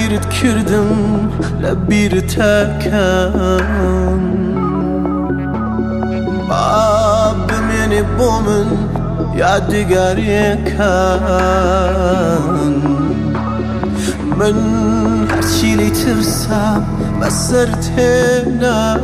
بیرت کردم لبیر تکم باب منی بومن یادگاری کن من هرچی لی ترسم بسرت نه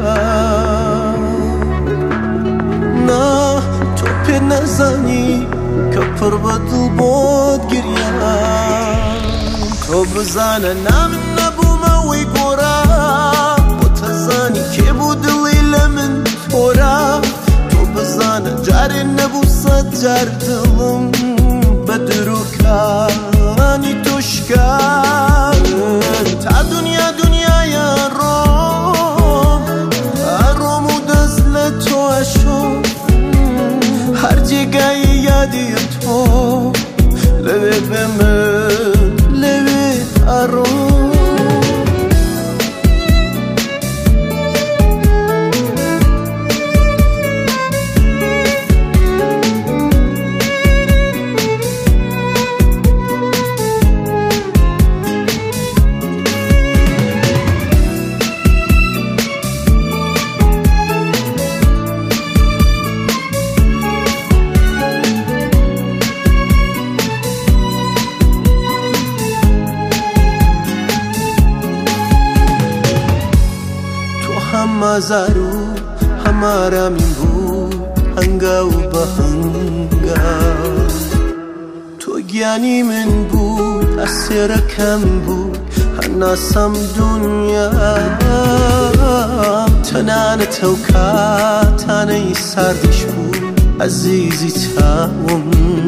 نه تو پی نزنی که پر بدل بود گریم تو بزنه نام نبوم وی گورا و تزانی که بود لیل من تورا تو بزنه جاری نبو صد جار دلم بدرو کانی توشکن تا دنیای روم و دزل تو اشو هر جگای یادی تو لبه به من لبه ارو مزارو همارا من بود هنگا و بهنگا تو گیانی من بود اسرکم بود هناسم دنیا تنان توکا تانی سردش بود عزیزی تاوم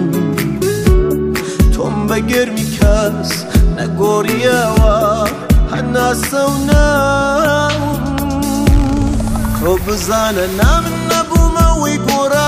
توم بگرمی کس نگوریا و هناسم نام تو بزنه نام نبوم وی گورا